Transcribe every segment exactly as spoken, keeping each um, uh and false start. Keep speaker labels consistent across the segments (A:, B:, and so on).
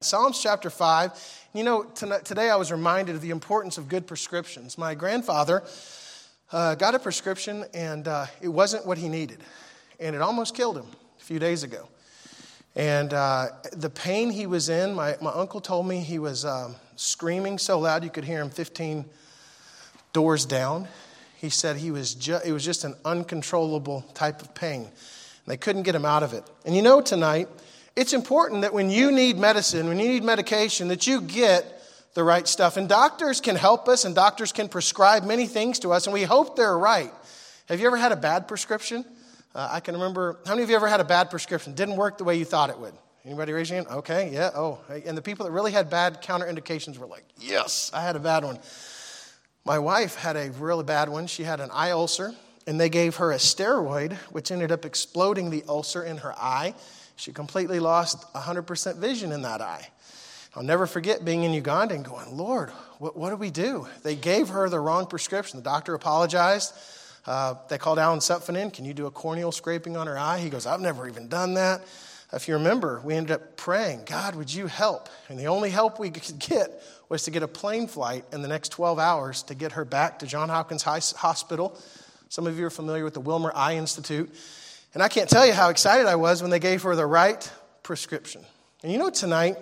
A: Psalms chapter five. You know, tonight, today I was reminded of the importance of good prescriptions. My grandfather uh, got a prescription, and uh, it wasn't what he needed. And it almost killed him a few days ago. And uh, the pain he was in, my, my uncle told me he was um, screaming so loud you could hear him fifteen doors down. He said he was ju- it was just an uncontrollable type of pain. And they couldn't get him out of it. And you know, tonight, it's important that when you need medicine, when you need medication, that you get the right stuff. And doctors can help us, and doctors can prescribe many things to us, and we hope they're right. Have you ever had a bad prescription? Uh, I can remember, how many of you ever had a bad prescription? Didn't work the way you thought it would? Anybody raise your hand? Okay, yeah, oh. And the people that really had bad counterindications were like, yes, I had a bad one. My wife had a really bad one. She had an eye ulcer, and they gave her a steroid, which ended up exploding the ulcer in her eye. She completely lost one hundred percent vision in that eye. I'll never forget being in Uganda and going, Lord, what, what do we do? They gave her the wrong prescription. The doctor apologized. Uh, they called Alan Sutphin in. Can you do a corneal scraping on her eye? He goes, I've never even done that. If you remember, we ended up praying, God, would you help? And the only help we could get was to get a plane flight in the next twelve hours to get her back to Johns Hopkins Hospital. Some of you are familiar with the Wilmer Eye Institute. And I can't tell you how excited I was when they gave her the right prescription. And you know, tonight,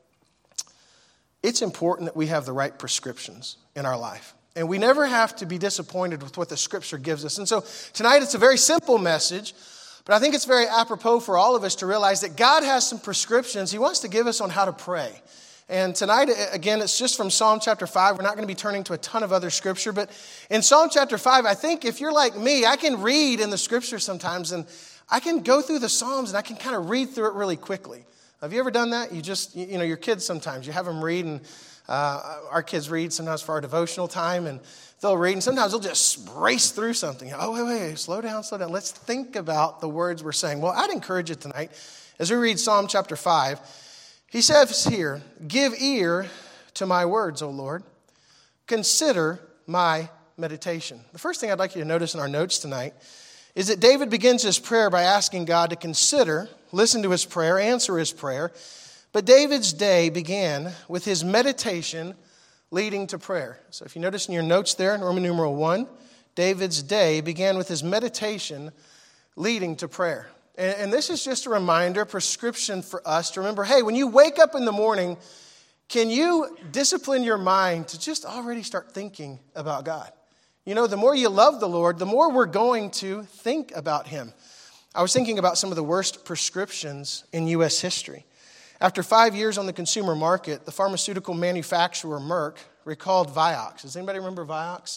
A: it's important that we have the right prescriptions in our life. And we never have to be disappointed with what the Scripture gives us. And so tonight, it's a very simple message, but I think it's very apropos for all of us to realize that God has some prescriptions He wants to give us on how to pray. And tonight, again, it's just from Psalm chapter five. We're not going to be turning to a ton of other Scripture, but in Psalm chapter five, I think if you're like me, I can read in the Scripture sometimes, and I can go through the Psalms, and I can kind of read through it really quickly. Have you ever done that? You just, you know, your kids sometimes, you have them read, and uh, our kids read sometimes for our devotional time, and they'll read, and sometimes they'll just race through something. Oh, wait, wait, slow down, slow down. Let's think about the words we're saying. Well, I'd encourage you tonight, as we read Psalm chapter five, he says here, give ear to my words, O Lord. Consider my meditation. The first thing I'd like you to notice in our notes tonight is that David begins his prayer by asking God to consider, listen to his prayer, answer his prayer. But David's day began with his meditation leading to prayer. So if you notice in your notes there in Roman numeral one, David's day began with his meditation leading to prayer. And, and this is just a reminder, prescription for us to remember, hey, when you wake up in the morning, can you discipline your mind to just already start thinking about God? You know, the more you love the Lord, the more we're going to think about Him. I was thinking about some of the worst prescriptions in U S history. After five years on the consumer market, the pharmaceutical manufacturer Merck recalled Vioxx. Does anybody remember Vioxx?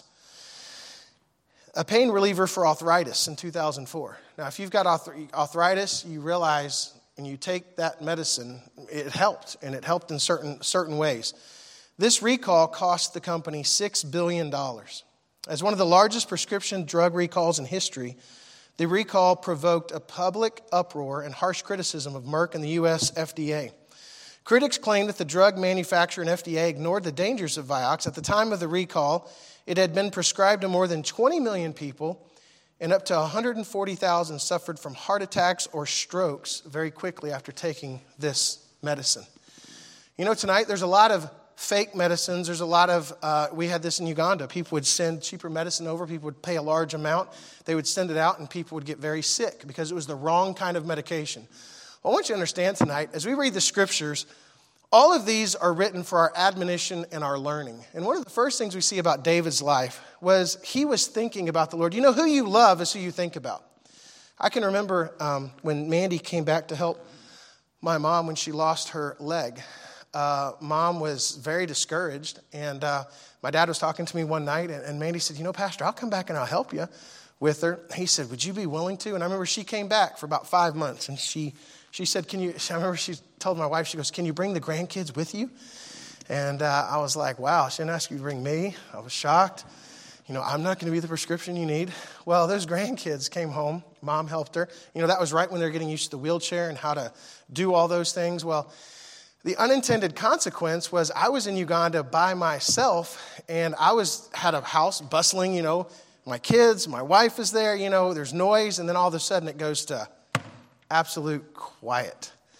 A: A pain reliever for arthritis in two thousand four. Now, if you've got arthritis, you realize when you take that medicine, it helped, and it helped in certain certain ways. This recall cost the company six billion dollars. As one of the largest prescription drug recalls in history, the recall provoked a public uproar and harsh criticism of Merck and the U S F D A. Critics claim that the drug manufacturer and F D A ignored the dangers of Vioxx. At the time of the recall, it had been prescribed to more than twenty million people, and up to one hundred forty thousand suffered from heart attacks or strokes very quickly after taking this medicine. You know, tonight there's a lot of fake medicines. There's a lot of, uh, we had this in Uganda. People would send cheaper medicine over. People would pay a large amount. They would send it out, and people would get very sick because it was the wrong kind of medication. Well, I want you to understand tonight, as we read the Scriptures, all of these are written for our admonition and our learning. And one of the first things we see about David's life was he was thinking about the Lord. You know, who you love is who you think about. I can remember um, when Mandy came back to help my mom when she lost her leg. Uh, mom was very discouraged, and uh, my dad was talking to me one night, and, and Mandy said, you know, Pastor, I'll come back and I'll help you with her. He said, would you be willing to? And I remember she came back for about five months, and she she said, can you, I remember she told my wife, she goes, can you bring the grandkids with you? And uh, I was like, wow, she didn't ask you to bring me. I was shocked. You know, I'm not going to be the prescription you need. Well, those grandkids came home. Mom helped her. You know, that was right when they were getting used to the wheelchair and how to do all those things. Well, the unintended consequence was I was in Uganda by myself, and I was had a house bustling, you know, my kids, my wife is there, you know, there's noise, and then all of a sudden it goes to absolute quiet.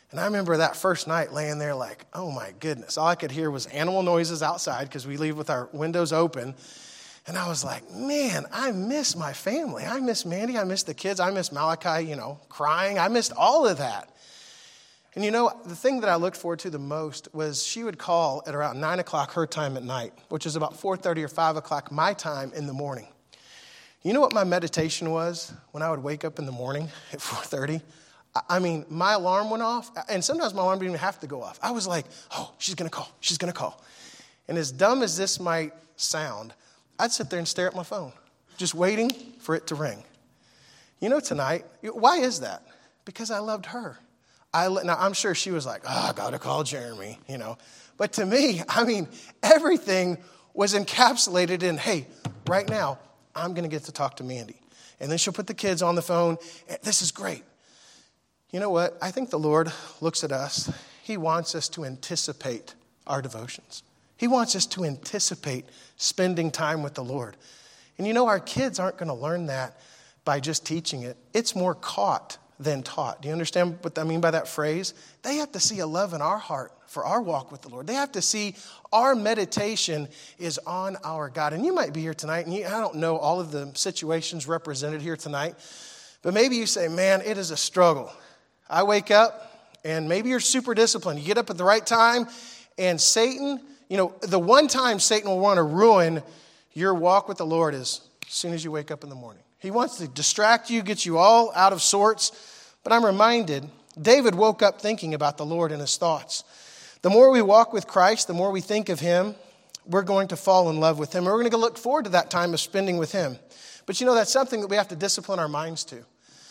A: And I remember that first night laying there like, oh my goodness. All I could hear was animal noises outside because we leave with our windows open. And I was like, man, I miss my family. I miss Mandy. I miss the kids. I miss Malachi, you know, crying. I missed all of that. And you know, the thing that I looked forward to the most was she would call at around nine o'clock her time at night, which is about four thirty or five o'clock my time in the morning. You know what my meditation was when I would wake up in the morning at four thirty? I mean, my alarm went off, and sometimes my alarm didn't even have to go off. I was like, oh, she's going to call. She's going to call. And as dumb as this might sound, I'd sit there and stare at my phone, just waiting for it to ring. You know, tonight, why is that? Because I loved her. I, now, I'm sure she was like, oh, I got to call Jeremy, you know. But to me, I mean, everything was encapsulated in, hey, right now, I'm going to get to talk to Mandy. And then she'll put the kids on the phone. This is great. You know what? I think the Lord looks at us. He wants us to anticipate our devotions. He wants us to anticipate spending time with the Lord. And you know, our kids aren't going to learn that by just teaching it. It's more caught than taught. Do you understand what I mean by that phrase? They have to see a love in our heart for our walk with the Lord. They have to see our meditation is on our God. And you might be here tonight, and you, I don't know all of the situations represented here tonight, but maybe you say, man, it is a struggle. I wake up, and maybe you're super disciplined. You get up at the right time, and Satan, you know, the one time Satan will want to ruin your walk with the Lord is as soon as you wake up in the morning. He wants to distract you, get you all out of sorts. But I'm reminded, David woke up thinking about the Lord and his thoughts. The more we walk with Christ, the more we think of him, we're going to fall in love with him. We're going to look forward to that time of spending with him. But you know, that's something that we have to discipline our minds to.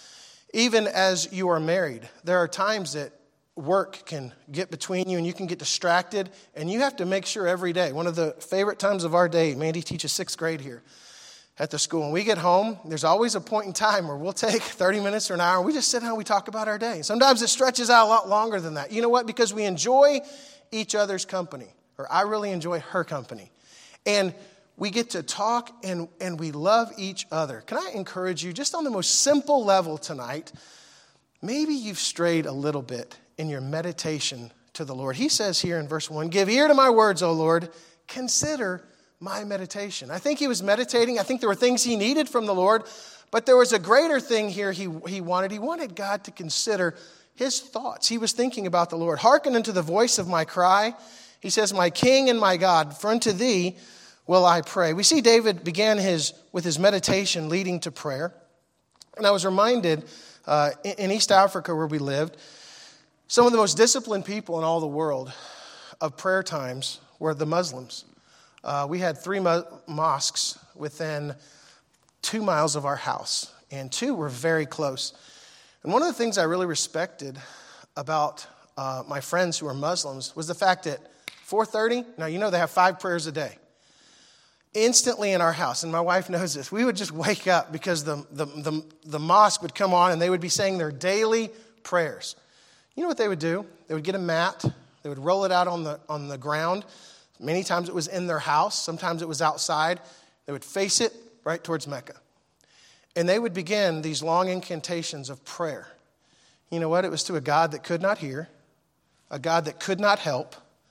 A: Even as you are married, there are times that work can get between you and you can get distracted, and you have to make sure every day. One of the favorite times of our day, Mandy teaches sixth grade here at the school. When we get home, there's always a point in time where we'll take thirty minutes or an hour and we just sit down and we talk about our day. Sometimes it stretches out a lot longer than that. You know what? Because we enjoy each other's company, or I really enjoy her company. And we get to talk and, and we love each other. Can I encourage you, just on the most simple level tonight, maybe you've strayed a little bit in your meditation to the Lord. He says here in verse one, give ear to my words, O Lord, consider my meditation. I think he was meditating. I think there were things he needed from the Lord, but there was a greater thing here he, he wanted. He wanted God to consider his thoughts. He was thinking about the Lord. Hearken unto the voice of my cry. He says, my King and my God, for unto thee will I pray. We see David began his with his meditation leading to prayer. And I was reminded uh, in East Africa where we lived, some of the most disciplined people in all the world of prayer times were the Muslims. Uh, we had three mo- mosques within two miles of our house, and two were very close. And one of the things I really respected about uh, my friends who are Muslims was the fact that four thirty, now you know they have five prayers a day. Instantly in our house, and my wife knows this, we would just wake up because the, the, the, the mosque would come on and they would be saying their daily prayers. You know what they would do? They would get a mat, they would roll it out on the on the ground. Many times it was in their house, sometimes it was outside. They would face it right towards Mecca. And they would begin these long incantations of prayer. You know what? It was to a God that could not hear, a God that could not help,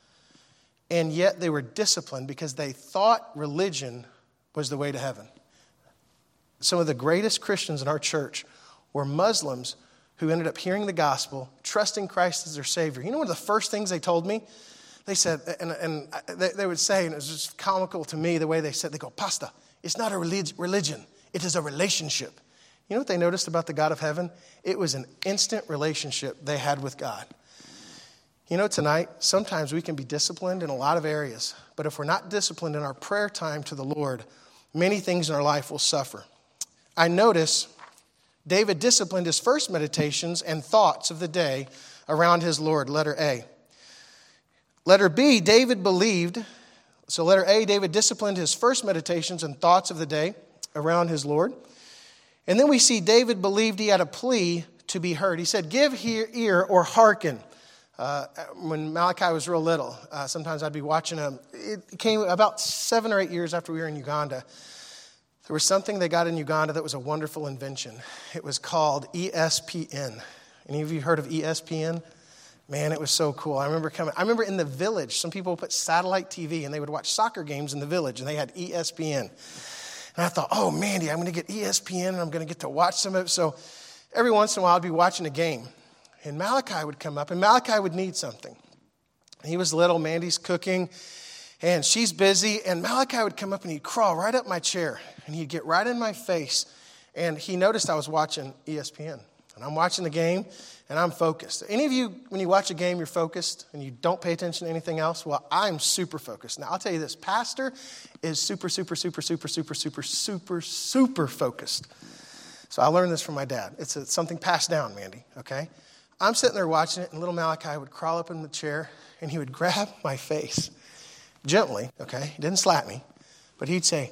A: and yet they were disciplined because they thought religion was the way to heaven. Some of the greatest Christians in our church were Muslims who ended up hearing the gospel, trusting Christ as their Savior. You know one of the first things they told me? They said, and, and they, they would say, and it was just comical to me the way they said, they go, Pastor, it's not a relig- religion, it is a relationship. You know what they noticed about the God of heaven? It was an instant relationship they had with God. You know, tonight, sometimes we can be disciplined in a lot of areas, but if we're not disciplined in our prayer time to the Lord, many things in our life will suffer. I notice David disciplined his first meditations and thoughts of the day around his Lord, letter A. Letter B, David believed. So letter A, David disciplined his first meditations and thoughts of the day around his Lord. And then we see David believed he had a plea to be heard. He said, give ear or hearken. Uh, when Malachi was real little, uh, sometimes I'd be watching him. It came about seven or eight years after we were in Uganda. There was something they got in Uganda that was a wonderful invention. It was called E S P N. Any of you heard of E S P N? Man, it was so cool. I remember coming. I remember in the village, some people put satellite T V and they would watch soccer games in the village, and they had E S P N. And I thought, oh, Mandy, I'm going to get E S P N, and I'm going to get to watch some of it. So every once in a while, I'd be watching a game, and Malachi would come up, and Malachi would need something. He was little. Mandy's cooking, and she's busy, and Malachi would come up, and he'd crawl right up my chair, and he'd get right in my face, and he noticed I was watching E S P N. And I'm watching the game, and I'm focused. Any of you, when you watch a game, you're focused, and you don't pay attention to anything else? Well, I'm super focused. Now, I'll tell you this. Pastor is super, super, super, super, super, super, super, super focused. So I learned this from my dad. It's a, something passed down, Mandy, okay? I'm sitting there watching it, and little Malachi would crawl up in the chair, and he would grab my face gently, okay? He didn't slap me, but he'd say,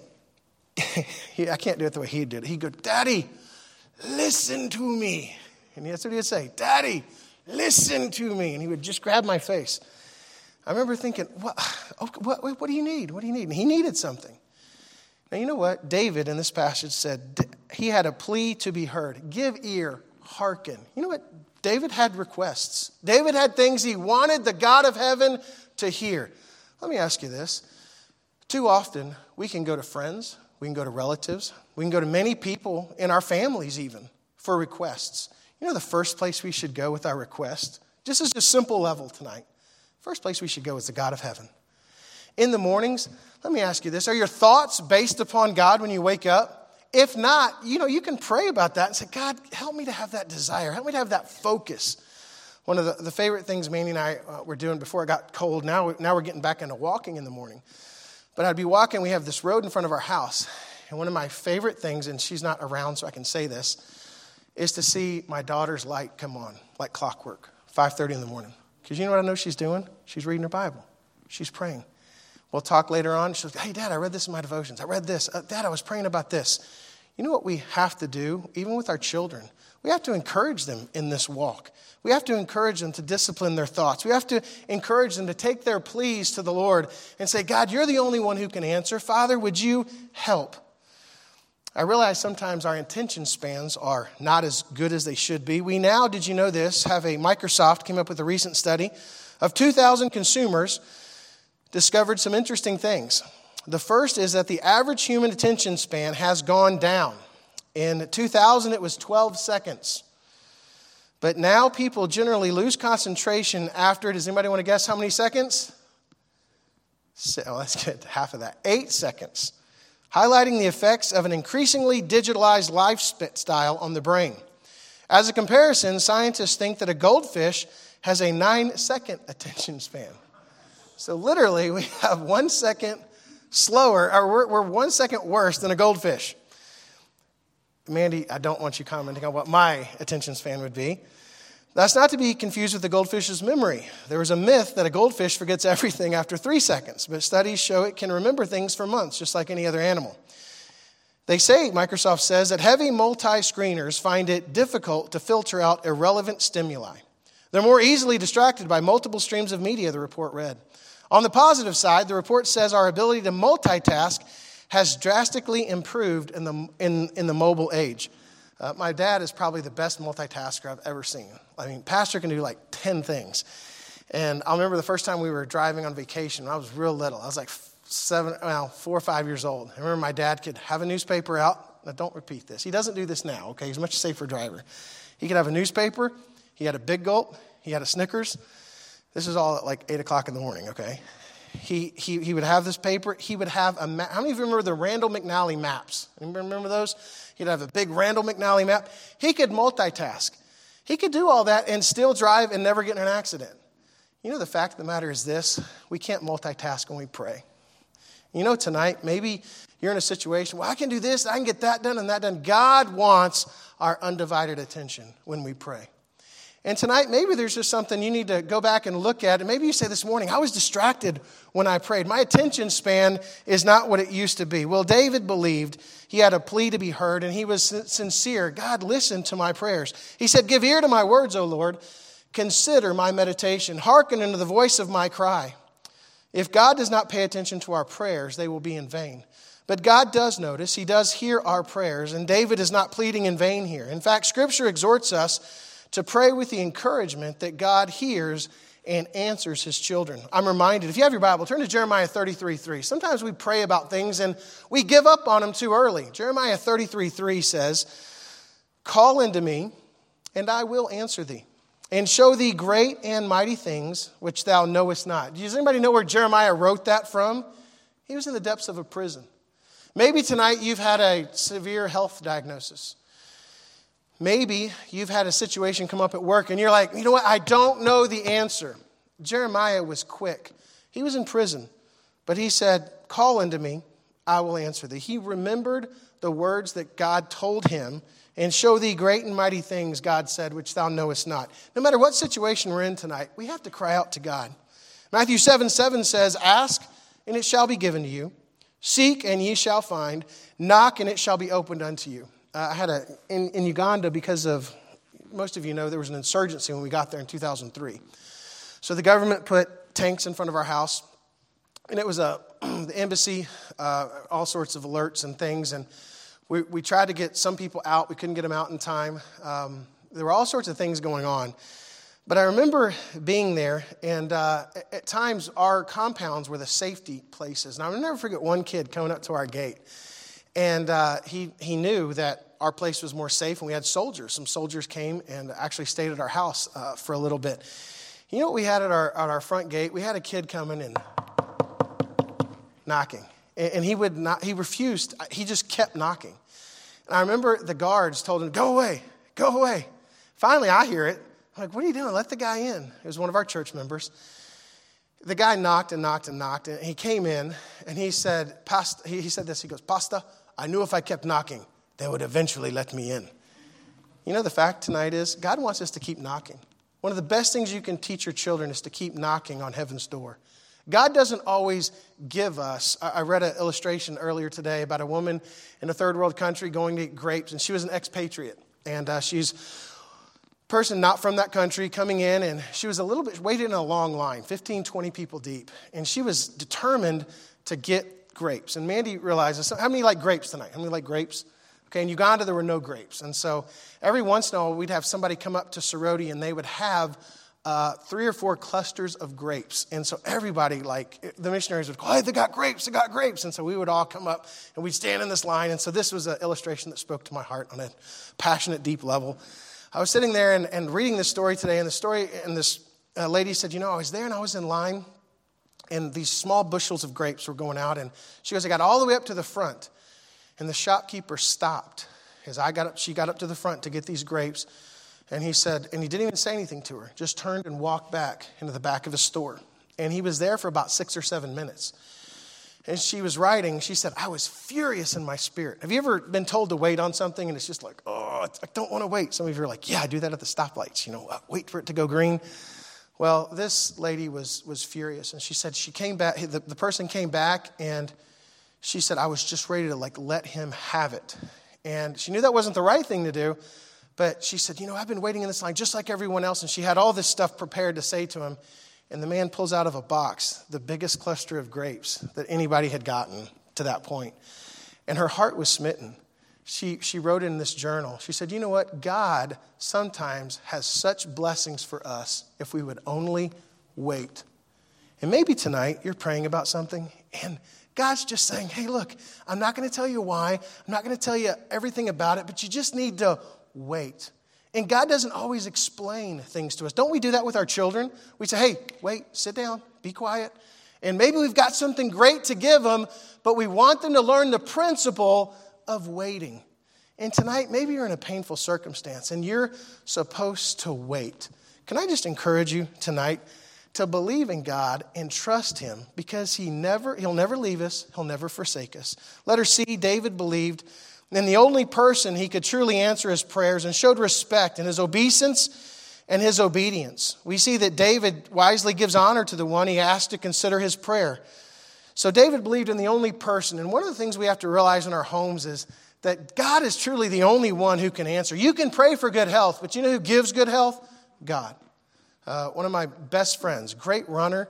A: he, I can't do it the way he did it. He'd go, Daddy, listen to me. And that's what he would say, Daddy, listen to me. And he would just grab my face. I remember thinking, what, what, what do you need? What do you need? And he needed something. Now, you know what? David in this passage said he had a plea to be heard. Give ear, hearken. You know what? David had requests. David had things he wanted the God of heaven to hear. Let me ask you this. Too often, we can go to friends. We can go to relatives. We can go to many people in our families even for requests. You know the first place we should go with our request? Just as a simple level tonight. First place we should go is the God of heaven. In the mornings, let me ask you this. Are your thoughts based upon God when you wake up? If not, you know, you can pray about that and say, God, help me to have that desire. Help me to have that focus. One of the, the favorite things Mandy and I uh, were doing before it got cold, now, now we're getting back into walking in the morning. But I'd be walking, we have this road in front of our house. And one of my favorite things, and she's not around so I can say this, is to see my daughter's light come on like clockwork, five thirty in the morning. Because you know what I know she's doing? She's reading her Bible. She's praying. We'll talk later on. She'll go, hey, Dad, I read this in my devotions. I read this. Uh, Dad, I was praying about this. You know what we have to do, even with our children? We have to encourage them in this walk. We have to encourage them to discipline their thoughts. We have to encourage them to take their pleas to the Lord and say, God, you're the only one who can answer. Father, would you help? I realize sometimes our attention spans are not as good as they should be. We now, did you know this, have a Microsoft came up with a recent study of two thousand consumers discovered some interesting things. The first is that the average human attention span has gone down. In two thousand, it was twelve seconds. But now people generally lose concentration after, does anybody want to guess how many seconds? Oh, that's good, half of that. Eight seconds. Highlighting the effects of an increasingly digitalized lifestyle on the brain. As a comparison, scientists think that a goldfish has a nine-second attention span. So literally, we have one second slower, or we're, we're one second worse than a goldfish. Mandy, I don't want you commenting on what my attention span would be. That's not to be confused with the goldfish's memory. There was a myth that a goldfish forgets everything after three seconds, but studies show it can remember things for months, just like any other animal. They say, Microsoft says, that heavy multi-screeners find it difficult to filter out irrelevant stimuli. They're more easily distracted by multiple streams of media, the report read. On the positive side, the report says our ability to multitask has drastically improved in the, in, in the mobile age. Uh, my dad is probably the best multitasker I've ever seen. I mean, pastor can do like ten things. And I remember the first time we were driving on vacation, I was real little. I was like seven, well, four or five years old. I remember my dad could have a newspaper out. Now, don't repeat this. He doesn't do this now, okay? He's a much safer driver. He could have a newspaper. He had a Big Gulp. He had a Snickers. This is all at like eight o'clock in the morning, okay? He he he would have this paper. He would have a map. How many of you remember the Randall McNally maps? Anybody remember those? He'd have a big Randall McNally map. He could multitask. He could do all that and still drive and never get in an accident. You know, the fact of the matter is this. We can't multitask when we pray. You know, tonight, maybe you're in a situation, well, I can do this, I can get that done and that done. God wants our undivided attention when we pray. And tonight, maybe there's just something you need to go back and look at. And maybe you say this morning, I was distracted when I prayed. My attention span is not what it used to be. Well, David believed he had a plea to be heard, and he was sincere. God, listen to my prayers. He said, give ear to my words, O Lord. Consider my meditation. Hearken unto the voice of my cry. If God does not pay attention to our prayers, they will be in vain. But God does notice. He does hear our prayers, and David is not pleading in vain here. In fact, Scripture exhorts us to pray with the encouragement that God hears and answers his children. I'm reminded, if you have your Bible, turn to Jeremiah thirty-three three. Sometimes we pray about things and we give up on them too early. Jeremiah thirty-three three says, call unto me, and I will answer thee, and show thee great and mighty things which thou knowest not. Does anybody know where Jeremiah wrote that from? He was in the depths of a prison. Maybe tonight you've had a severe health diagnosis. Maybe you've had a situation come up at work and you're like, you know what, I don't know the answer. Jeremiah was quick. He was in prison, but he said, call unto me, I will answer thee. He remembered the words that God told him, and show thee great and mighty things, God said, which thou knowest not. No matter what situation we're in tonight, we have to cry out to God. Matthew seven seven says, ask, and it shall be given to you. Seek, and ye shall find. Knock, and it shall be opened unto you. Uh, I had a, in, in Uganda, because of, most of you know, there was an insurgency when we got there in two thousand three. So the government put tanks in front of our house, and it was a, the embassy, uh, all sorts of alerts and things, and we, we tried to get some people out. We couldn't get them out in time. Um, there were all sorts of things going on. But I remember being there, and uh, at times our compounds were the safety places. And I'll never forget one kid coming up to our gate. And uh, he he knew that our place was more safe, and we had soldiers. Some soldiers came and actually stayed at our house uh, for a little bit. You know what we had at our at our front gate? We had a kid coming and knocking, and, and he would not. He refused. He just kept knocking. And I remember the guards told him, "Go away, go away." Finally, I hear it. I'm like, "What are you doing? Let the guy in." It was one of our church members. The guy knocked and knocked and knocked, and he came in, and he said, Pasta, he, he said this, he goes, "Pasta, I knew if I kept knocking, they would eventually let me in." You know, the fact tonight is God wants us to keep knocking. One of the best things you can teach your children is to keep knocking on heaven's door. God doesn't always give us. I read an illustration earlier today about a woman in a third world country going to get grapes, and she was an expatriate, and uh, she's a person not from that country coming in, and she was a little bit waiting in a long line, fifteen, twenty people deep, and she was determined to get grapes. And Mandy realizes, how many like grapes tonight? How many like grapes? Okay, in Uganda, there were no grapes. And so every once in a while, we'd have somebody come up to Soroti, and they would have uh, three or four clusters of grapes. And so everybody, like, the missionaries would go, "Hey, they got grapes, they got grapes." And so we would all come up, and we'd stand in this line. And so this was an illustration that spoke to my heart on a passionate, deep level. I was sitting there and, and reading this story today, and the story, and this uh, lady said, "You know, I was there, and I was in line, and these small bushels of grapes were going out." And she goes, "I got all the way up to the front, and the shopkeeper stopped as I got up. She got up to the front to get these grapes, and he said, and he didn't even say anything to her, just turned and walked back into the back of his store. And he was there for about six or seven minutes. And she was writing. She said, "I was furious in my spirit." Have you ever been told to wait on something, and it's just like, oh, I don't want to wait? Some of you are like, "Yeah, I do that at the stoplights. You know, wait for it to go green." Well, this lady was was furious, and she said she came back. The, the person came back, and she said, "I was just ready to like let him have it." And she knew that wasn't the right thing to do, but she said, "You know, I've been waiting in this line just like everyone else." And she had all this stuff prepared to say to him, and the man pulls out of a box the biggest cluster of grapes that anybody had gotten to that point. And her heart was smitten. She she wrote in this journal, she said, "You know what? God sometimes has such blessings for us if we would only wait." And maybe tonight you're praying about something, and God's just saying, "Hey, look, I'm not going to tell you why. I'm not going to tell you everything about it, but you just need to wait." And God doesn't always explain things to us. Don't we do that with our children? We say, "Hey, wait, sit down, be quiet." And maybe we've got something great to give them, but we want them to learn the principle of waiting. And tonight, maybe you're in a painful circumstance and you're supposed to wait. Can I just encourage you tonight to believe in God and trust him, because he never, he'll never leave us. He'll never forsake us. Letter C, David believed in the only person he could truly answer his prayers and showed respect in his obeisance and his obedience. We see that David wisely gives honor to the one he asked to consider his prayer. So David believed in the only person. And one of the things we have to realize in our homes is that God is truly the only one who can answer. You can pray for good health, but you know who gives good health? God. Uh, one of my best friends, great runner,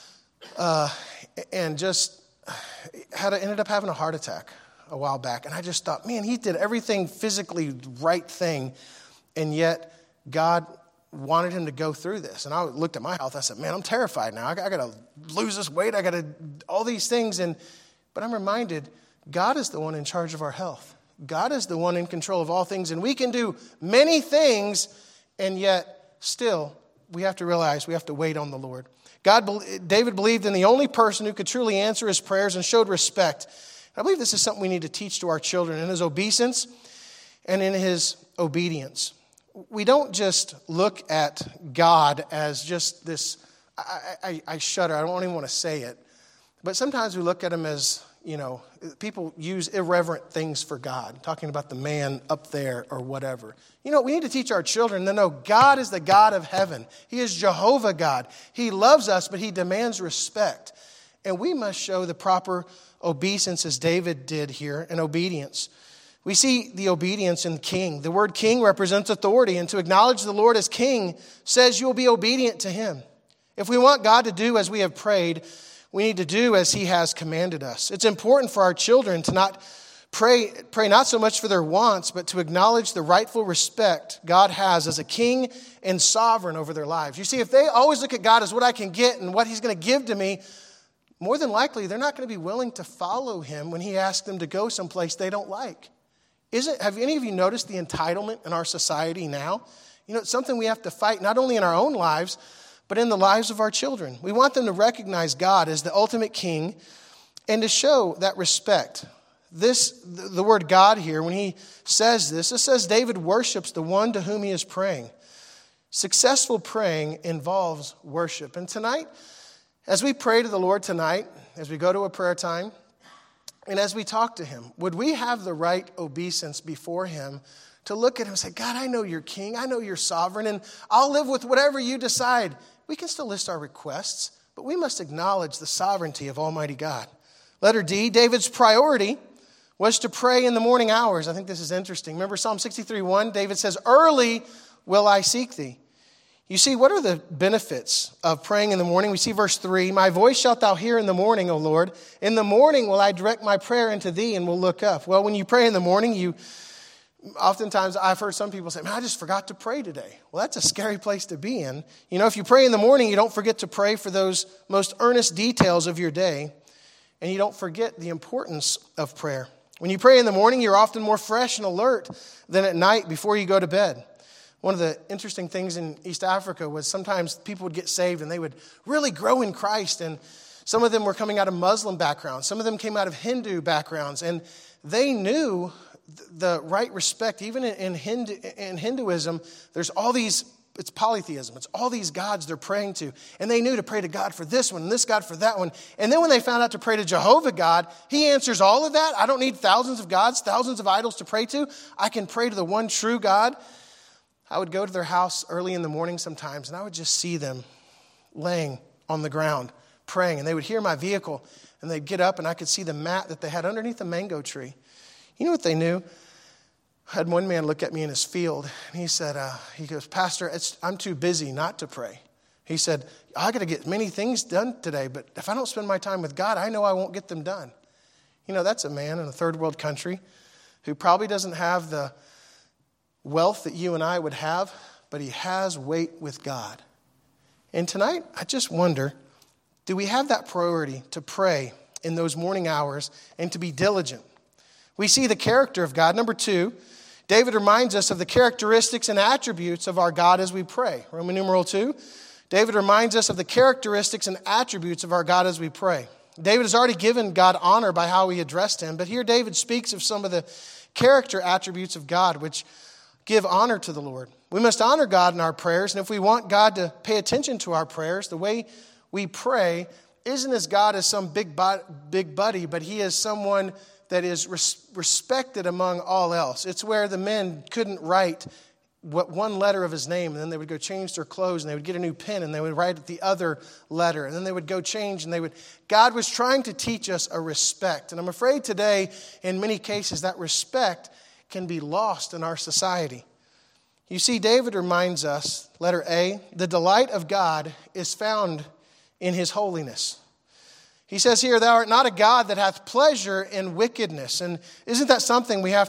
A: uh, and just had a, ended up having a heart attack a while back. And I just thought, man, he did everything physically right thing, and yet God wanted him to go through this. And I looked at my health. I said, man, I'm terrified now. I, I got to lose this weight. I got to all these things. And But I'm reminded, God is the one in charge of our health. God is the one in control of all things. And we can do many things, and yet still we have to realize we have to wait on the Lord. God, David believed in the only person who could truly answer his prayers and showed respect. I believe this is something we need to teach to our children in his obeisance and in his obedience. We don't just look at God as just this, I, I, I shudder, I don't even want to say it, but sometimes we look at him as, you know, people use irreverent things for God, talking about the man up there or whatever. You know, we need to teach our children to know God is the God of heaven. He is Jehovah God. He loves us, but he demands respect. And we must show the proper obeisance as David did here, and obedience. We see the obedience in king. The word king represents authority, and to acknowledge the Lord as king says you will be obedient to him. If we want God to do as we have prayed, we need to do as he has commanded us. It's important for our children to not pray, pray not so much for their wants, but to acknowledge the rightful respect God has as a king and sovereign over their lives. You see, if they always look at God as what I can get and what he's going to give to me, more than likely they're not going to be willing to follow him when he asks them to go someplace they don't like. Is it, have any of you noticed the entitlement in our society now? You know, it's something we have to fight not only in our own lives, but in the lives of our children. We want them to recognize God as the ultimate king and to show that respect. This, the word God here, when he says this, it says David worships the one to whom he is praying. Successful praying involves worship. And tonight, as we pray to the Lord tonight, as we go to a prayer time, and as we talk to him, would we have the right obeisance before him to look at him and say, God, I know you're king. I know you're sovereign, and I'll live with whatever you decide. We can still list our requests, but we must acknowledge the sovereignty of Almighty God. Letter D, David's priority was to pray in the morning hours. I think this is interesting. Remember Psalm sixty-three one? David says, early will I seek thee. You see, what are the benefits of praying in the morning? We see verse three, my voice shalt thou hear in the morning, O Lord. In the morning will I direct my prayer into thee and will look up. Well, when you pray in the morning, you oftentimes I've heard some people say, man, I just forgot to pray today. Well, that's a scary place to be in. You know, if you pray in the morning, you don't forget to pray for those most earnest details of your day, and you don't forget the importance of prayer. When you pray in the morning, you're often more fresh and alert than at night before you go to bed. One of the interesting things in East Africa was sometimes people would get saved and they would really grow in Christ. And some of them were coming out of Muslim backgrounds. Some of them came out of Hindu backgrounds. And they knew the right respect. Even in, Hindu, in Hinduism, there's all these, it's polytheism. It's all these gods they're praying to. And they knew to pray to God for this one and this God for that one. And then when they found out to pray to Jehovah God, he answers all of that. I don't need thousands of gods, thousands of idols to pray to. I can pray to the one true God. I would go to their house early in the morning sometimes, and I would just see them laying on the ground praying. And they would hear my vehicle, and they'd get up, and I could see the mat that they had underneath a mango tree. You know what they knew? I had one man look at me in his field, and he said, uh, he goes, Pastor, it's, I'm too busy not to pray. He said, I got to get many things done today, but if I don't spend my time with God, I know I won't get them done. You know, that's a man in a third world country who probably doesn't have the wealth that you and I would have, but he has weight with God. And tonight, I just wonder, do we have that priority to pray in those morning hours and to be diligent? We see the character of God. Number two, David reminds us of the characteristics and attributes of our God as we pray. Roman numeral two, David reminds us of the characteristics and attributes of our God as we pray. David has already given God honor by how he addressed him, but here David speaks of some of the character attributes of God, which give honor to the Lord. We must honor God in our prayers, and if we want God to pay attention to our prayers, the way we pray isn't as God as some big big buddy, but he is someone that is res- respected among all else. It's where the men couldn't write what one letter of his name, and then they would go change their clothes, and they would get a new pen, and they would write the other letter, and then they would go change, and they would... God was trying to teach us a respect, and I'm afraid today, in many cases, that respect can be lost in our society. You see, David reminds us, letter A, the delight of God is found in his holiness. He says here, thou art not a God that hath pleasure in wickedness. And isn't that something we have to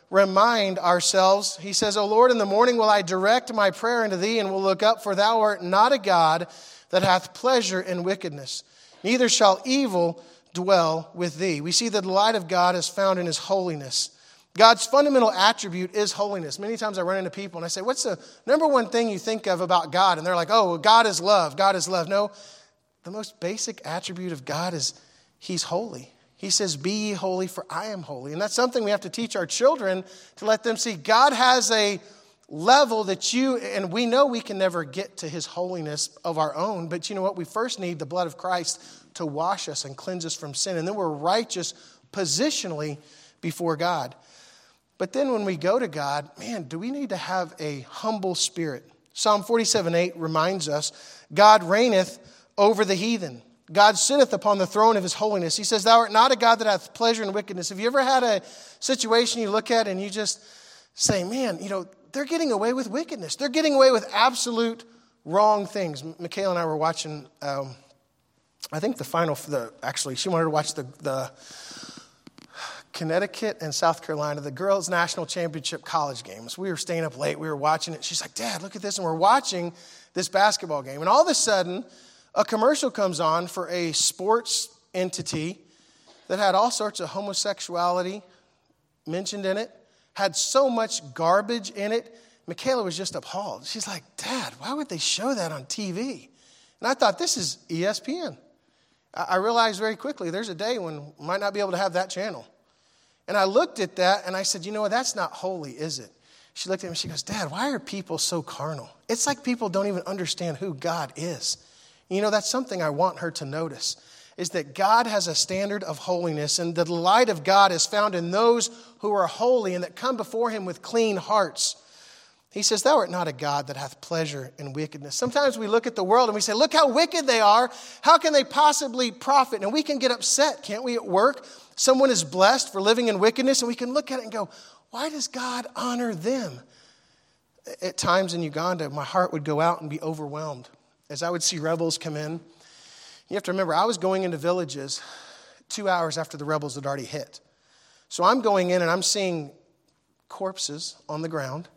A: remind ourselves. He says, O Lord, in the morning will I direct my prayer unto thee, and will look up, for thou art not a God that hath pleasure in wickedness, neither shall evil dwell with thee. We see the delight of God is found in his holiness. God's fundamental attribute is holiness. Many times I run into people and I say, what's the number one thing you think of about God? And they're like, oh, God is love. God is love. No, the most basic attribute of God is he's holy. He says, be ye holy, for I am holy. And that's something we have to teach our children, to let them see God has a level that you, and we know we can never get to his holiness of our own. But you know what? We first need the blood of Christ to wash us and cleanse us from sin. And then we're righteous positionally before God. But then when we go to God, man, do we need to have a humble spirit? Psalm forty-seven eight reminds us, God reigneth over the heathen. God sitteth upon the throne of his holiness. He says, thou art not a God that hath pleasure in wickedness. Have you ever had a situation you look at and you just say, man, you know, they're getting away with wickedness. They're getting away with absolute wrong things. Michaela and I were watching, um, I think the final, the actually, she wanted to watch the, the Connecticut and South Carolina, the girls' national championship college games. We were staying up late. We were watching it. She's like, Dad, look at this. And we're watching this basketball game. And all of a sudden, a commercial comes on for a sports entity that had all sorts of homosexuality mentioned in it, had so much garbage in it. Michaela was just appalled. She's like, Dad, why would they show that on T V? And I thought, this is E S P N. I realized very quickly there's a day when we might not be able to have that channel. And I looked at that and I said, you know what, that's not holy, is it? She looked at me and she goes, Dad, why are people so carnal? It's like people don't even understand who God is. You know, that's something I want her to notice, is that God has a standard of holiness, and the delight of God is found in those who are holy and that come before him with clean hearts. He says, thou art not a God that hath pleasure in wickedness. Sometimes we look at the world and we say, look how wicked they are. How can they possibly profit? And we can get upset, can't we, at work? Someone is blessed for living in wickedness, and we can look at it and go, why does God honor them? At times in Uganda, my heart would go out and be overwhelmed as I would see rebels come in. You have to remember, I was going into villages two hours after the rebels had already hit. So I'm going in and I'm seeing corpses on the ground,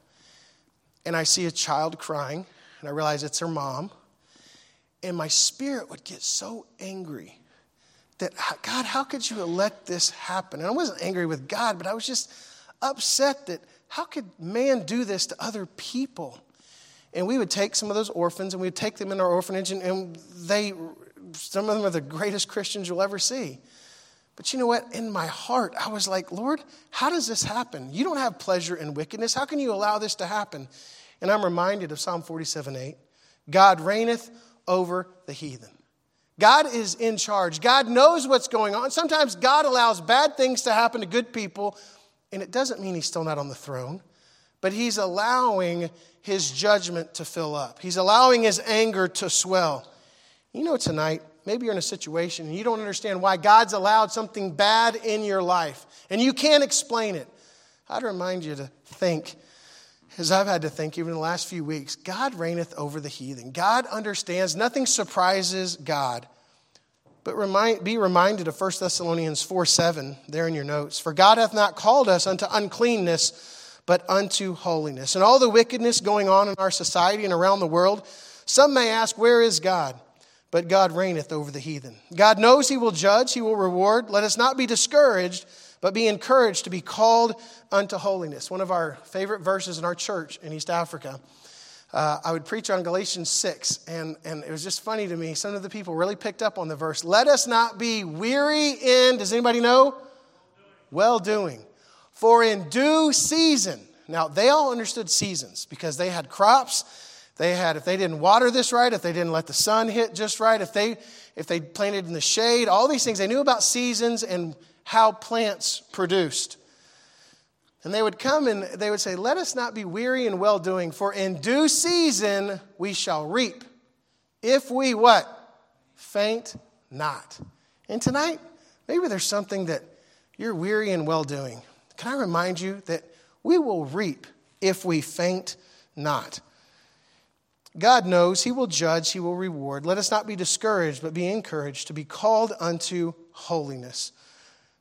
A: and I see a child crying, and I realize it's her mom. And my spirit would get so angry that, God, how could you let this happen? And I wasn't angry with God, but I was just upset that how could man do this to other people? And we would take some of those orphans and we'd take them in our orphanage, and, and they, some of them are the greatest Christians you'll ever see. But you know what? In my heart, I was like, Lord, how does this happen? You don't have pleasure in wickedness. How can you allow this to happen? And I'm reminded of Psalm forty-seven eight. God reigneth over the heathen. God is in charge. God knows what's going on. Sometimes God allows bad things to happen to good people, and it doesn't mean he's still not on the throne, but he's allowing his judgment to fill up. He's allowing his anger to swell. You know, tonight, maybe you're in a situation and you don't understand why God's allowed something bad in your life, and you can't explain it. I'd remind you to think, as I've had to think even in the last few weeks, God reigneth over the heathen. God understands. Nothing surprises God. But remind, be reminded of First Thessalonians four seven there in your notes. For God hath not called us unto uncleanness, but unto holiness. And all the wickedness going on in our society and around the world, some may ask, where is God? But God reigneth over the heathen. God knows he will judge, he will reward. Let us not be discouraged, but be encouraged to be called unto holiness. One of our favorite verses in our church in East Africa. Uh, I would preach on Galatians six, and, and it was just funny to me. Some of the people really picked up on the verse. Let us not be weary in, does anybody know? Well-doing. For in due season. Now, they all understood seasons because they had crops. They had, if they didn't water this right, if they didn't let the sun hit just right, if they, if they planted in the shade, all these things. They knew about seasons and how plants produced. And they would come and they would say, let us not be weary in well-doing, for in due season we shall reap. If we what? Faint not. And tonight, maybe there's something that you're weary in well-doing. Can I remind you that we will reap if we faint not? God knows he will judge, he will reward. Let us not be discouraged, but be encouraged to be called unto holiness.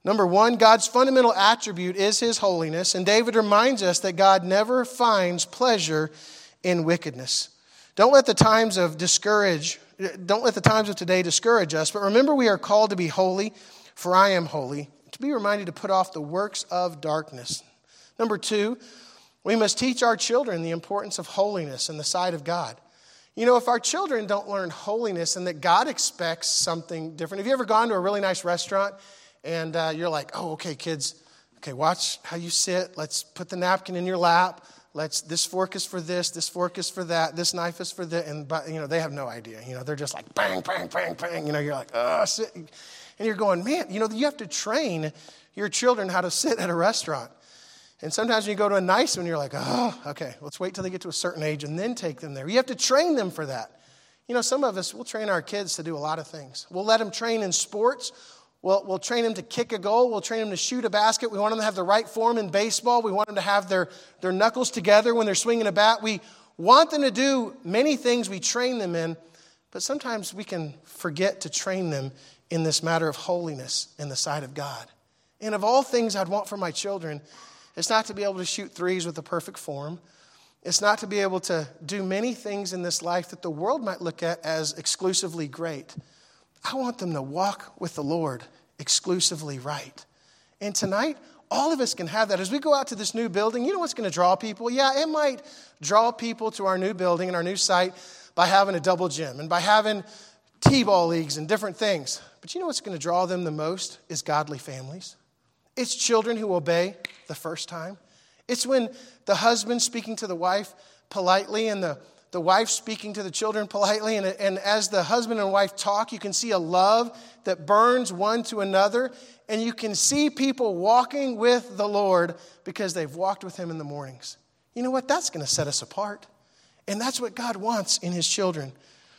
A: Number one, God's fundamental attribute is his holiness, and David reminds us that God never finds pleasure in wickedness. Don't let the times of discourage, don't let the times of today discourage us, but remember we are called to be holy, for I am holy, to be reminded to put off the works of darkness. Number two, we must teach our children the importance of holiness in the sight of God. You know, if our children don't learn holiness and that God expects something different. Have you ever gone to a really nice restaurant and uh, you're like, oh, okay, kids, okay, watch how you sit. Let's put the napkin in your lap. Let's, this fork is for this, this fork is for that, this knife is for that. And, you know, they have no idea. You know, they're just like bang, bang, bang, bang. You know, you're like, oh, sit. And you're going, man, you know, you have to train your children how to sit at a restaurant. And sometimes when you go to a nice one, you're like, oh, okay, let's wait till they get to a certain age and then take them there. You have to train them for that. You know, some of us, we'll train our kids to do a lot of things. We'll let them train in sports. We'll, we'll train them to kick a goal. We'll train them to shoot a basket. We want them to have the right form in baseball. We want them to have their, their knuckles together when they're swinging a bat. We want them to do many things we train them in, but sometimes we can forget to train them in this matter of holiness in the sight of God. And of all things I'd want for my children, it's not to be able to shoot threes with a perfect form. It's not to be able to do many things in this life that the world might look at as exclusively great. I want them to walk with the Lord exclusively right. And tonight, all of us can have that. As we go out to this new building, you know what's going to draw people? Yeah, it might draw people to our new building and our new site by having a double gym and by having T-ball leagues and different things. But you know what's going to draw them the most is godly families. It's children who obey the first time. It's when the husband speaking to the wife politely and the, the wife speaking to the children politely. And, and as the husband and wife talk, you can see a love that burns one to another. And you can see people walking with the Lord because they've walked with him in the mornings. You know what? That's going to set us apart. And that's what God wants in his children.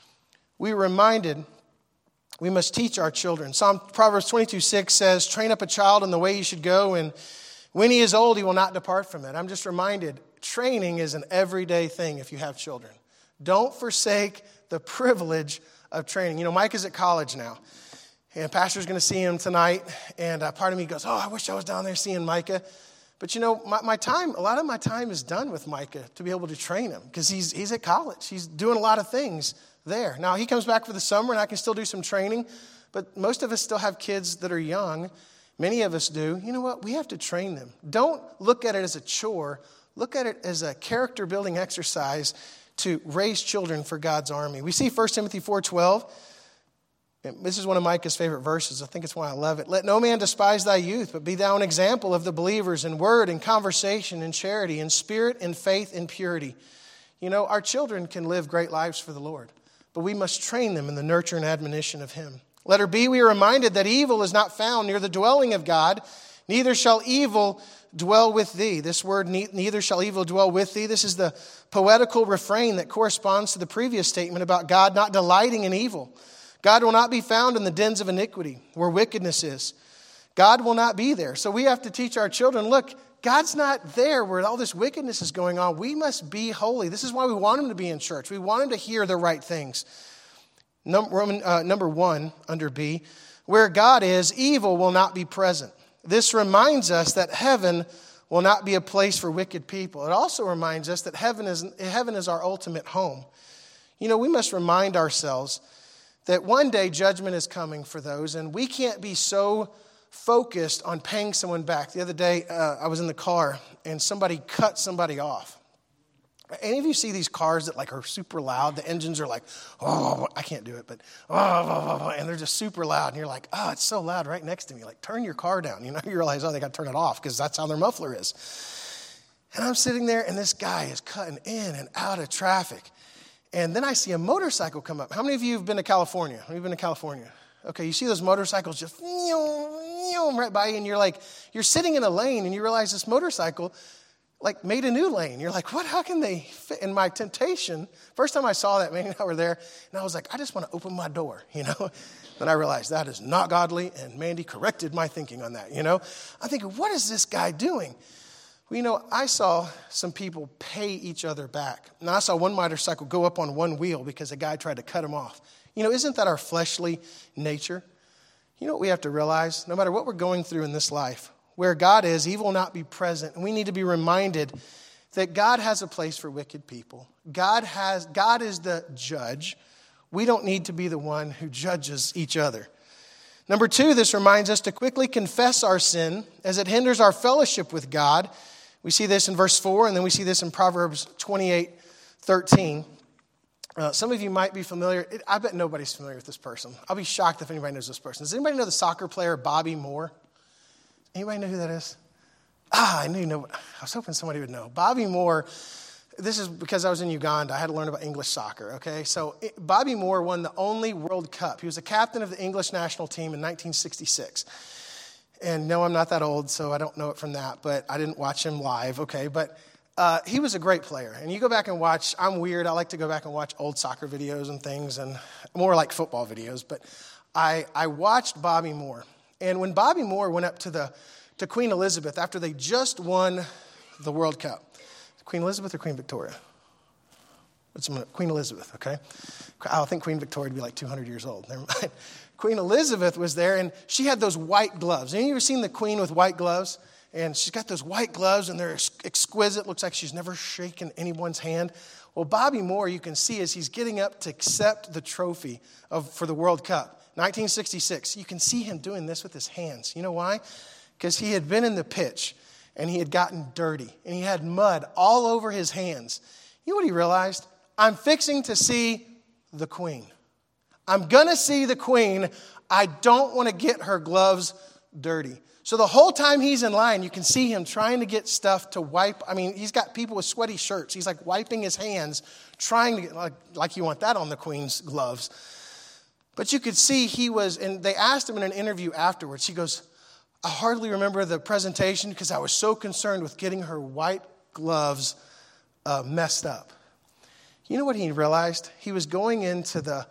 A: We were reminded we must teach our children. Psalm Proverbs twenty-two six says, train up a child in the way he should go, and when he is old, he will not depart from it. I'm just reminded, training is an everyday thing if you have children. Don't forsake the privilege of training. You know, Mike is at college now, and Pastor's going to see him tonight, and uh, part of me goes, oh, I wish I was down there seeing Micah. But you know, my, my time, a lot of my time is done with Micah to be able to train him because he's he's at college. He's doing a lot of things there. Now, he comes back for the summer, and I can still do some training, but most of us still have kids that are young. Many of us do. You know what? We have to train them. Don't look at it as a chore. Look at it as a character-building exercise to raise children for God's army. We see First Timothy four twelve. This is one of Micah's favorite verses. I think it's why I love it. Let no man despise thy youth, but be thou an example of the believers in word and conversation and charity and spirit and faith and purity. You know, our children can live great lives for the Lord, but we must train them in the nurture and admonition of him. Letter B, we are reminded that evil is not found near the dwelling of God, neither shall evil dwell with thee. This word, neither shall evil dwell with thee. This is the poetical refrain that corresponds to the previous statement about God not delighting in evil. God will not be found in the dens of iniquity, where wickedness is. God will not be there. So we have to teach our children, look, God's not there where all this wickedness is going on. We must be holy. This is why we want them to be in church. We want them to hear the right things. Number, uh, number one, under B, where God is, evil will not be present. This reminds us that heaven will not be a place for wicked people. It also reminds us that heaven is, heaven is our ultimate home. You know, we must remind ourselves that one day judgment is coming for those, and we can't be so focused on paying someone back. The other day, uh, I was in the car, and somebody cut somebody off. Any of you see these cars that like are super loud? The engines are like, oh, I can't do it, but oh, and they're just super loud. And you're like, oh, it's so loud right next to me. Like, turn your car down. You know, you realize, oh, they got to turn it off because that's how their muffler is. And I'm sitting there, and this guy is cutting in and out of traffic. And then I see a motorcycle come up. How many of you have been to California? Have you been to California? Okay, you see those motorcycles just right by you, and you're like, you're sitting in a lane, and you realize this motorcycle like made a new lane. You're like, what? How can they fit? In my temptation, first time I saw that, Mandy and I were there, and I was like, I just want to open my door, you know. Then I realized that is not godly, and Mandy corrected my thinking on that, you know. I'm thinking, what is this guy doing? Well, you know, I saw some people pay each other back. And I saw one motorcycle go up on one wheel because a guy tried to cut him off. You know, isn't that our fleshly nature? You know what we have to realize? No matter what we're going through in this life, where God is, evil will not be present. And we need to be reminded that God has a place for wicked people. God has, God is the judge. We don't need to be the one who judges each other. Number two, this reminds us to quickly confess our sin as it hinders our fellowship with God. We see this in verse four, and then we see this in Proverbs twenty-eight thirteen. Uh, some of you might be familiar. I bet nobody's familiar with this person. I'll be shocked if anybody knows this person. Does anybody know the soccer player Bobby Moore? Anybody know who that is? Ah, I knew. No, I was hoping somebody would know. Bobby Moore. This is because I was in Uganda. I had to learn about English soccer, okay? So it, Bobby Moore won the only World Cup. He was a captain of the English national team in nineteen sixty-six. And no, I'm not that old, so I don't know it from that, but I didn't watch him live, okay? But uh, he was a great player. And you go back and watch, I'm weird. I like to go back and watch old soccer videos and things, and more like football videos. But I, I watched Bobby Moore. And when Bobby Moore went up to the to Queen Elizabeth after they just won the World Cup, Queen Elizabeth or Queen Victoria? What's Queen Elizabeth, okay? I think Queen Victoria would be like two hundred years old. Never mind. Queen Elizabeth was there, and she had those white gloves. Have you ever seen the Queen with white gloves? And she's got those white gloves, and they're exquisite. Looks like she's never shaken anyone's hand. Well, Bobby Moore, you can see as he's getting up to accept the trophy of for the World Cup, nineteen sixty-six. You can see him doing this with his hands. You know why? Because he had been in the pitch, and he had gotten dirty, and he had mud all over his hands. You know what he realized? I'm fixing to see the Queen. I'm going to see the Queen. I don't want to get her gloves dirty. So the whole time he's in line, you can see him trying to get stuff to wipe. I mean, he's got people with sweaty shirts. He's like wiping his hands, trying to get, like, like you want that on the Queen's gloves. But you could see he was, and they asked him in an interview afterwards. He goes, I hardly remember the presentation because I was so concerned with getting her white gloves uh, messed up. You know what he realized? He was going into the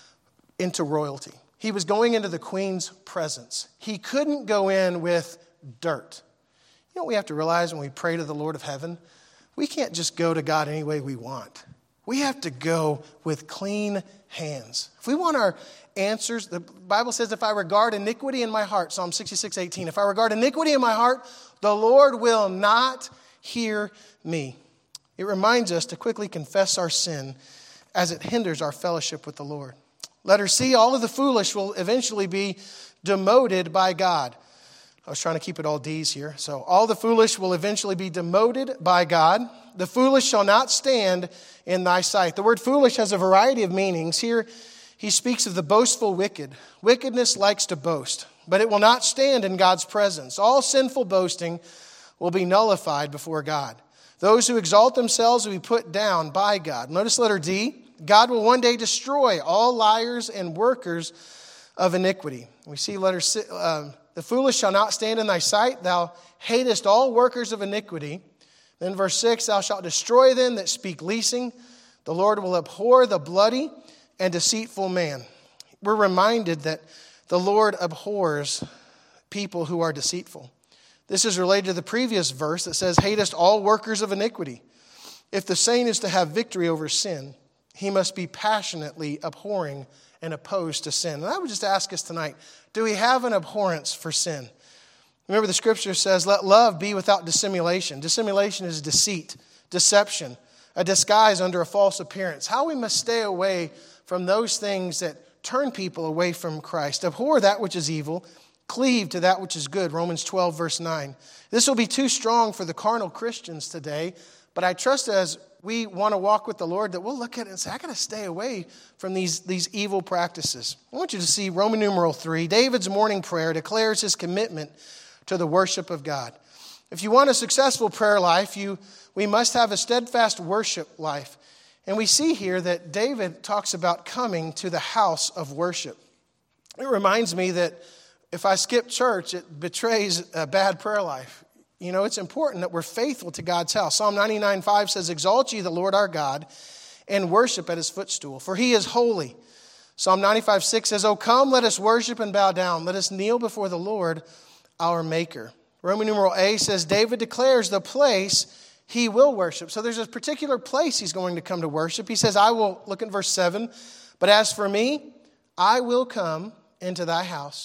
A: into royalty. He was going into the Queen's presence. He couldn't go in with dirt. You know what we have to realize when we pray to the Lord of heaven? We can't just go to God any way we want. We have to go with clean hands. If we want our answers, the Bible says, if I regard iniquity in my heart, Psalm sixty-six eighteen, if I regard iniquity in my heart, the Lord will not hear me. It reminds us to quickly confess our sin as it hinders our fellowship with the Lord. Letter C, all of the foolish will eventually be demoted by God. I was trying to keep it all D's here. So all the foolish will eventually be demoted by God. The foolish shall not stand in thy sight. The word foolish has a variety of meanings. Here he speaks of the boastful wicked. Wickedness likes to boast, but it will not stand in God's presence. All sinful boasting will be nullified before God. Those who exalt themselves will be put down by God. Notice letter D. God will one day destroy all liars and workers of iniquity. We see letter C, uh, the foolish shall not stand in thy sight. Thou hatest all workers of iniquity. Then verse six, thou shalt destroy them that speak leasing. The Lord will abhor the bloody and deceitful man. We're reminded that the Lord abhors people who are deceitful. This is related to the previous verse that says, hatest all workers of iniquity. If the saint is to have victory over sin, he must be passionately abhorring and opposed to sin. And I would just ask us tonight, do we have an abhorrence for sin? Remember the scripture says, let love be without dissimulation. Dissimulation is deceit, deception, a disguise under a false appearance. How we must stay away from those things that turn people away from Christ. Abhor that which is evil, cleave to that which is good. Romans twelve, verse nine. This will be too strong for the carnal Christians today, but I trust as we want to walk with the Lord that we'll look at it and say, I got to stay away from these, these evil practices. I want you to see Roman numeral three. David's morning prayer declares his commitment to the worship of God. If you want a successful prayer life, you we must have a steadfast worship life. And we see here that David talks about coming to the house of worship. It reminds me that if I skip church, it betrays a bad prayer life. You know, it's important that we're faithful to God's house. Psalm ninety-nine five says, exalt ye the Lord our God and worship at his footstool, for he is holy. Psalm ninety-five six says, O come, let us worship and bow down. Let us kneel before the Lord our Maker. Roman numeral A says, David declares the place he will worship. So there's a particular place he's going to come to worship. He says, I will, look at verse seven, but as for me, I will come into thy house,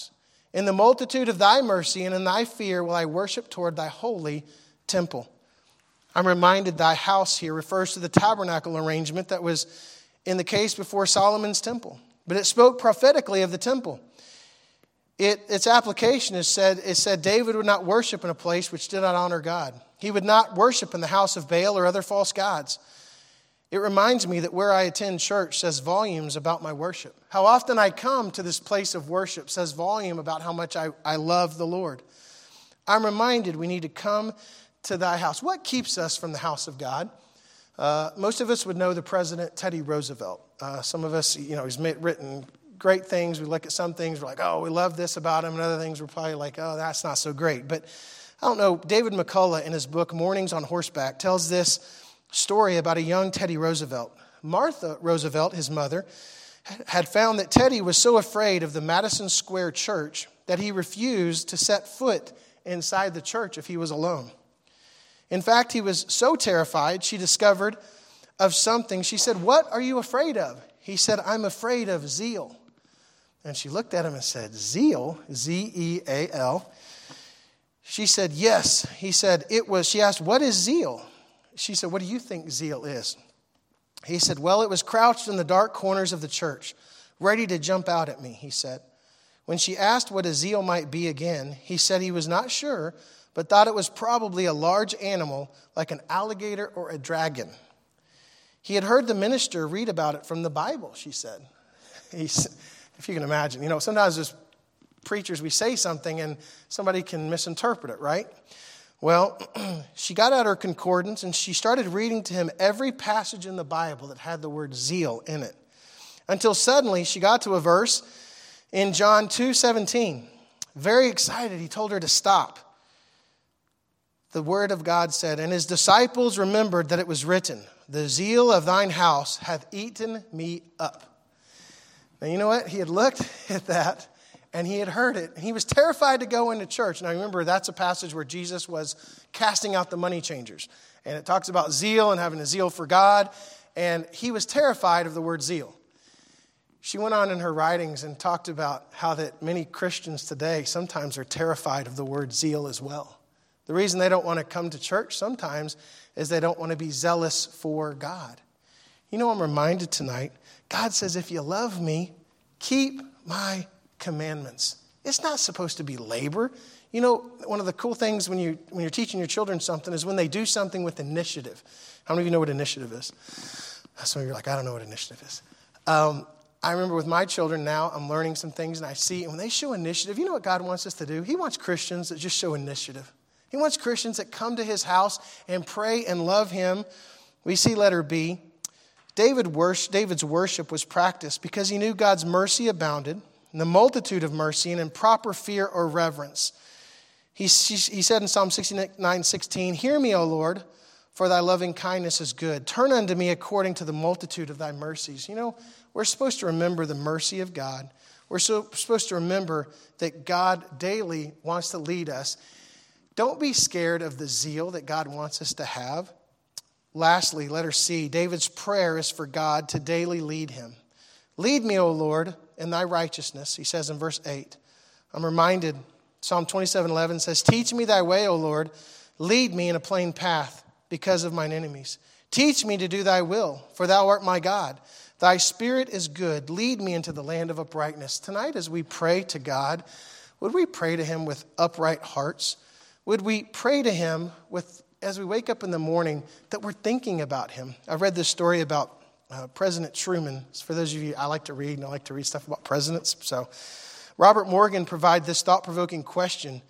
A: In the multitude of thy mercy and in thy fear will I worship toward thy holy temple. I'm reminded thy house here refers to the tabernacle arrangement that was in the case before Solomon's temple. But it spoke prophetically of the temple. It, its application is said, it said David would not worship in a place which did not honor God. He would not worship in the house of Baal or other false gods. It reminds me that where I attend church says volumes about my worship. How often I come to this place of worship says volume about how much I, I love the Lord. I'm reminded we need to come to thy house. What keeps us from the house of God? Uh, most of us would know the President Teddy Roosevelt. Uh, some of us, you know, he's made, written great things. We look at some things, we're like, oh, we love this about him. And other things, we're probably like, oh, that's not so great. But I don't know, David McCullough in his book, Mornings on Horseback, tells this story about a young Teddy Roosevelt. Martha Roosevelt, his mother, had found that Teddy was so afraid of the Madison Square Church that he refused to set foot inside the church if he was alone. In fact, he was so terrified, she discovered of something. She said, what are you afraid of? He said, I'm afraid of zeal. And she looked at him and said, zeal, Z E A L. She said, yes. He said, it was, she asked, what is zeal? She said, what do you think zeal is? He said, well, it was crouched in the dark corners of the church, ready to jump out at me, he said. When she asked what a zeal might be again, he said he was not sure, but thought it was probably a large animal like an alligator or a dragon. He had heard the minister read about it from the Bible, she said. He's, if you can imagine, you know, sometimes as preachers, we say something and somebody can misinterpret it, right? Well, she got out her concordance and she started reading to him every passage in the Bible that had the word zeal in it. Until suddenly she got to a verse in John two seventeen. Very excited, he told her to stop. The word of God said, and his disciples remembered that it was written, the zeal of thine house hath eaten me up. Now, you know what? He had looked at that and he had heard it. And he was terrified to go into church. Now, remember, that's a passage where Jesus was casting out the money changers. And it talks about zeal and having a zeal for God. And he was terrified of the word zeal. She went on in her writings and talked about how that many Christians today sometimes are terrified of the word zeal as well. The reason they don't want to come to church sometimes is they don't want to be zealous for God. You know, I'm reminded tonight, God says, if you love me, keep my commandments. It's not supposed to be labor. You know, one of the cool things when, you, when you're teaching your children something is when they do something with initiative. How many of you know what initiative is? Some of you are like, I don't know what initiative is. Um, I remember with my children now, I'm learning some things and I see, and when they show initiative, you know what God wants us to do? He wants Christians that just show initiative. He wants Christians that come to his house and pray and love him. We see letter B. David worship, David's worship was practiced because he knew God's mercy abounded, in the multitude of mercy, and in proper fear or reverence. He, he said in Psalm sixty-nine sixteen, hear me, O Lord, for thy loving kindness is good. Turn unto me according to the multitude of thy mercies. You know, we're supposed to remember the mercy of God. We're so, supposed to remember that God daily wants to lead us. Don't be scared of the zeal that God wants us to have. Lastly, letter C, David's prayer is for God to daily lead him. Lead me, O Lord, in thy righteousness, he says in verse eight. I'm reminded, Psalm twenty-seven eleven says, teach me thy way, O Lord. Lead me in a plain path because of mine enemies. Teach me to do thy will, for thou art my God. Thy spirit is good. Lead me into the land of uprightness. Tonight, as we pray to God, would we pray to him with upright hearts? Would we pray to him with, as we wake up in the morning, that we're thinking about him? I read this story about uh, President Truman. For those of you, I like to read, and I like to read stuff about presidents. So Robert Morgan provided this thought-provoking question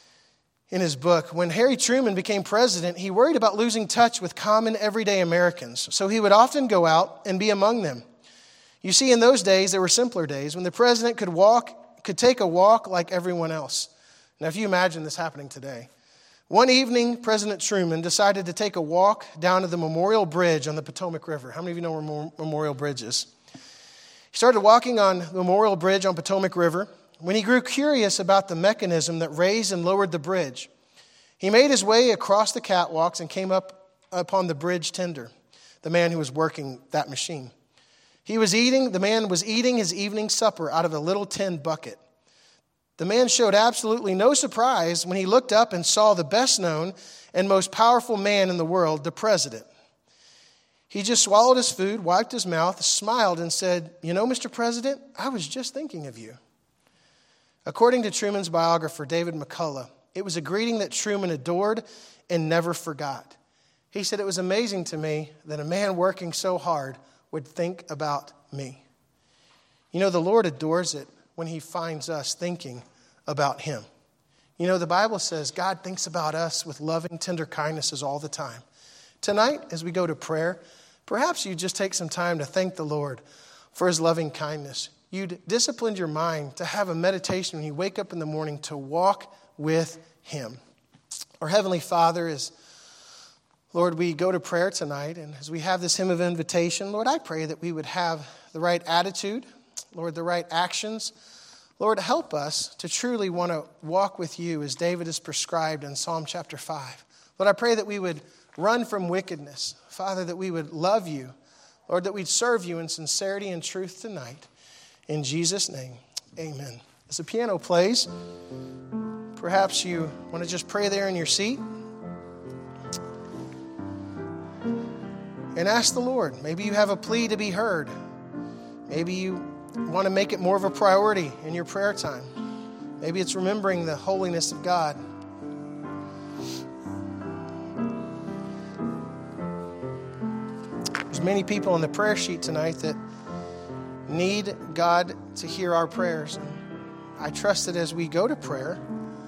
A: in his book. When Harry Truman became president, he worried about losing touch with common, everyday Americans. So he would often go out and be among them. You see, in those days, there were simpler days when the president could walk, could take a walk like everyone else. Now, if you imagine this happening today, one evening, President Truman decided to take a walk down to the Memorial Bridge on the Potomac River. How many of you know where Memorial Bridge is? He started walking on the Memorial Bridge on Potomac River when he grew curious about the mechanism that raised and lowered the bridge. He made his way across the catwalks and came up upon the bridge tender, the man who was working that machine. He was eating, the man was eating his evening supper out of a little tin bucket. The man showed absolutely no surprise when he looked up and saw the best known and most powerful man in the world, the president. He just swallowed his food, wiped his mouth, smiled, and said, "You know, Mister President, I was just thinking of you." According to Truman's biographer, David McCullough, it was a greeting that Truman adored and never forgot. He said, "It was amazing to me that a man working so hard would think about me." You know, the Lord adores it when he finds us thinking about him. You know, the Bible says God thinks about us with loving, tender kindnesses all the time. Tonight, as we go to prayer, perhaps you just take some time to thank the Lord for his loving kindness. You'd disciplined your mind to have a meditation when you wake up in the morning to walk with him. Our Heavenly Father, is, Lord, we go to prayer tonight, and as we have this hymn of invitation, Lord, I pray that we would have the right attitude, Lord, the right actions. Lord, help us to truly want to walk with you as David has prescribed in Psalm chapter five. Lord, I pray that we would run from wickedness. Father, that we would love you. Lord, that we'd serve you in sincerity and truth tonight. In Jesus' name, amen. As the piano plays, perhaps you want to just pray there in your seat and ask the Lord. Maybe you have a plea to be heard. Maybe you want to make it more of a priority in your prayer time. Maybe it's remembering the holiness of God. There's many people on the prayer sheet tonight that need God to hear our prayers. And I trust that as we go to prayer,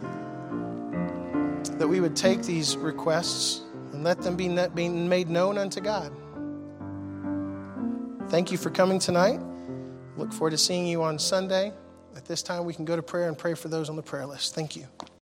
A: that we would take these requests and let them be made known unto God. Thank you for coming tonight. Look forward to seeing you on Sunday. At this time, we can go to prayer and pray for those on the prayer list. Thank you.